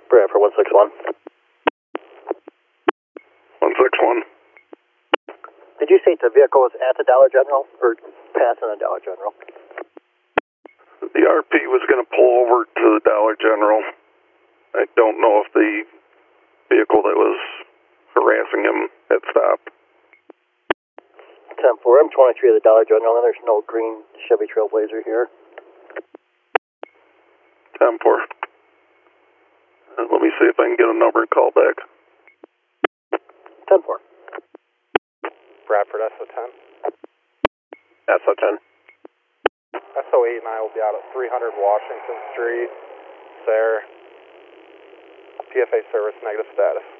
Bradford 161. 161. Did you say the vehicle was at the Dollar General or passing the Dollar General? The RP was going to pull over to the Dollar General. I don't know if the vehicle that was harassing him had stopped. 10-4, I'm 23 of the Dollar General, and there's no green Chevy Trailblazer here. 10-4. Let me see if I can get a number and call back. 10-4. Bradford SO10. SO10. SO8 and I will be out at 300 Washington Street, Sayre. PFA service negative status.